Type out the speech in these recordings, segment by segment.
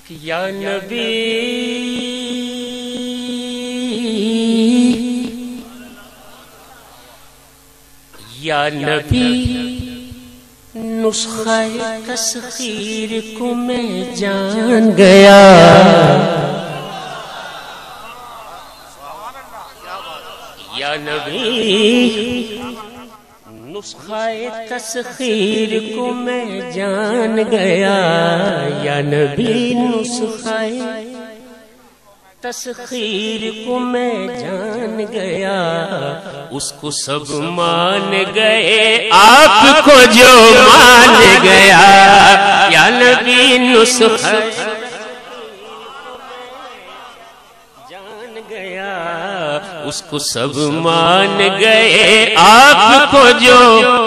یا نبی یا نبی نسخہ تسخیر کو میں جان گیا، یا نبی نسخہ تسخیر کو میں جان گیا، یا نبی نسخہ تسخیر کو میں جان گیا، اس کو سب مان گئے آپ کو جو مان گیا، یا نبی نسخہ جان گیا، اس کو سب مان گئے آپ کو جو،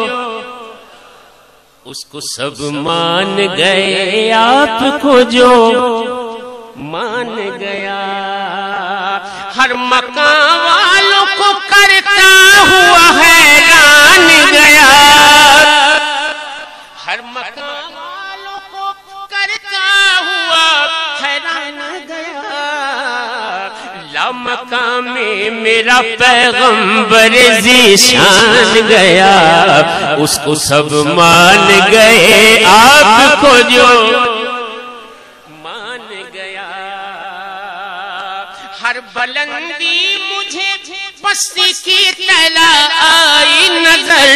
اس کو سب مان گئے آپ کو جو مان گیا، ہر مقام والوں کو کرتا ہوا حیران گیا، ہر مقام والوں کو کرتا ہوا حیران گیا، لامقام میرا پیغمبر ذیشان گیا، اس کو سب مان گئے آپ کو جو مان گیا، ہر بلندی مجھے پستی کی طرح آئی نظر،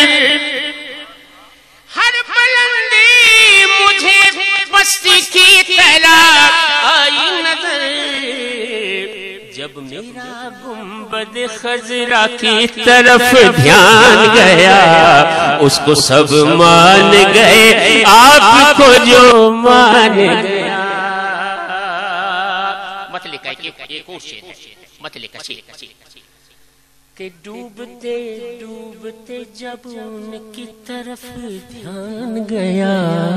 ہر بلندی مجھے پستی کی طرح آئی نظر، جب میرا گنبد خضرا کی طرف دھیان گیا، اس کو سب مان گئے آپ کو جو مان گیا، کہ ڈوبتے ڈوبتے جب ان کی طرف دھیان گیا،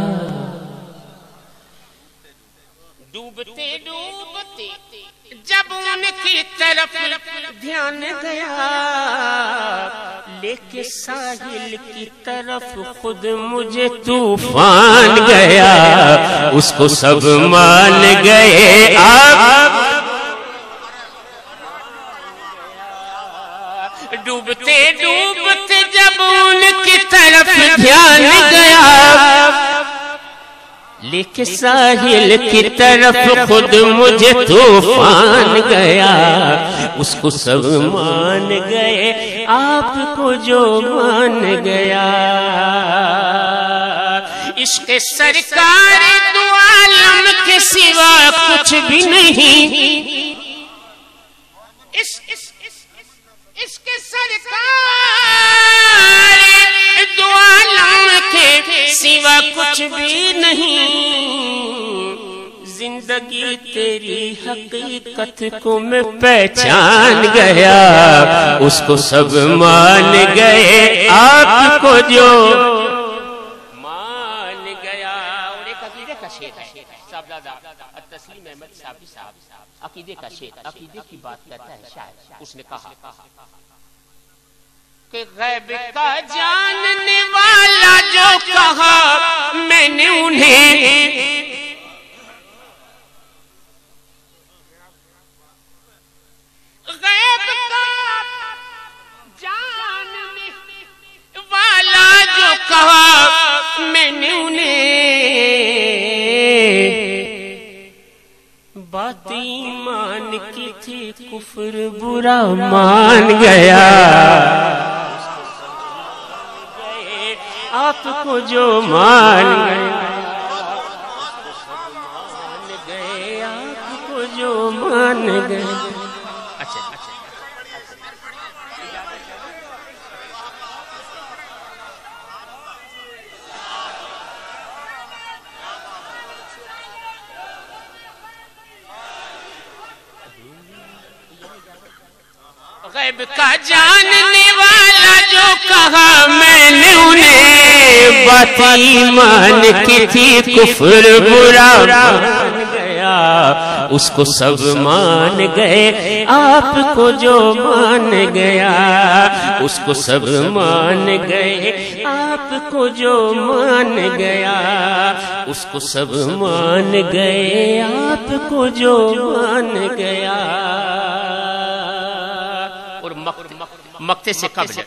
ڈوبتے ڈوبتے جب ان کی طرف دھیان گیا، لے کے ساحل کی طرف خود مجھے طوفان گیا، اس کو سب مان گئے آپ، ڈوبتے ڈوبتے جب ان کی طرف دھیان گیا، لے کے ساحل کی طرف خود مجھے طوفان گیا، اس کو سب مان گئے آپ کو جو مان گیا، عشق سرکار دو عالم کے سوا کچھ بھی نہیں، عشق سرکار دو عالم کے سوا کچھ بھی نہیں، زندگی تیری حقیقت کو میں پہچان گیا، اس کو سب مان گئے آپ کو جو مان گیا، اور ایک عقیدے کا شعر ہے صاحبزادہ تسلیم احمد صاحبی صاحب، عقیدے کا شعر، عقیدے کی بات کرتا ہے شاعر، اس نے کہا کہ غیب کا جاننے والا جو کہا میں نے انہیں، غیب کا جاننے والا جو کہا میں نے انہیں، بات ایمان کی تھی کفر برا مان گیا، آپ کو جو مان گئے آپ کو جو مان گئے، غیب کا جاننے والا جو کہا میں نے انہیں، بات ایمان کی تھی کفر برا مان گیا، اس کو سب مان گئے، آپ کو جو مان گیا اس کو سب مان گئے، آپ کو جو مان گیا اس کو سب مان گئے، آپ کو جو مان گیا۔ اور مقتے سے قبل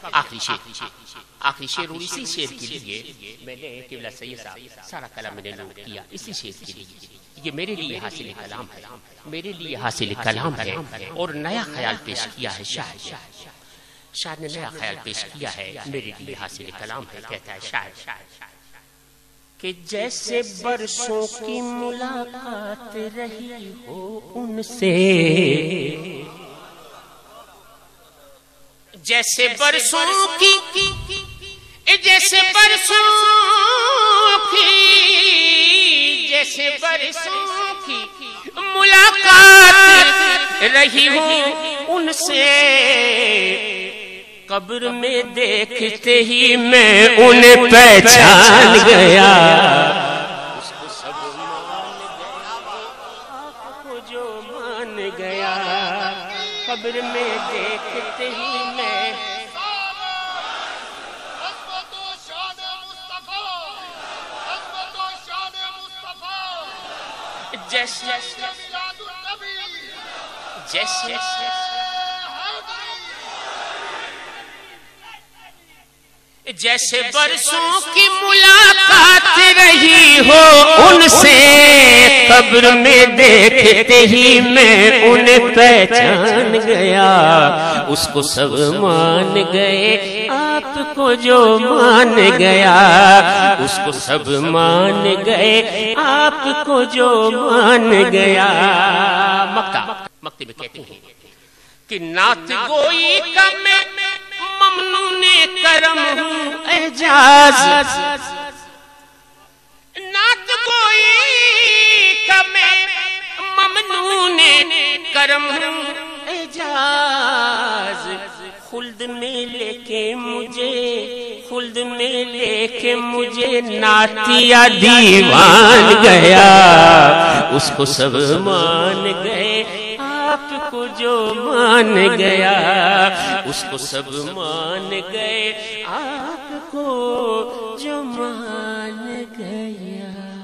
آخری شعر، اور اسی شعر کے لیے میں نے قبلہ سید صاحب سارا کلام میں نے نوٹ کیا، اسی شعر کے لیے، یہ میرے لیے حاصل کلام ہے، میرے لیے حاصل کلام ہے، اور نیا خیال پیش کیا ہے شاعر نے نیا خیال پیش کیا ہے، میرے لیے حاصل کلام ہے۔ کہتا ہے شاعر کہ جیسے برسوں کی ملاقات رہی ہو ان سے، جیسے برسوں کی جیسے برسوں کی ملاقات رہی ہو ان سے، قبر میں دیکھتے ہی میں انہیں پہچان گیا، اس کو سب مان گیا، آپ کو جو مان گیا، قبر میں دیکھتے ہی میں جیسے برسوں کی ملاقات رہی ہو ان سے، قبر میں دیکھتے ہی میں انہیں پہچان گیا، اس کو سب مان گئے، آپ کو جو مان گیا اس کو سب مان گئے، آپ کو جو مان گیا۔ مکتے میں کہتے ہیں کہ نعت گوئی کا میں ممنون کرم ہوں اعجاز، نعت گوئی کا میں ممنون کرم ہوں اعجاز، خلد میں لے کے مجھے نعتیہ دیوان گیا، اس کو سب مان گئے، آپ کو جو مان گیا اس کو سب مان گئے، آپ کو جو مان گیا۔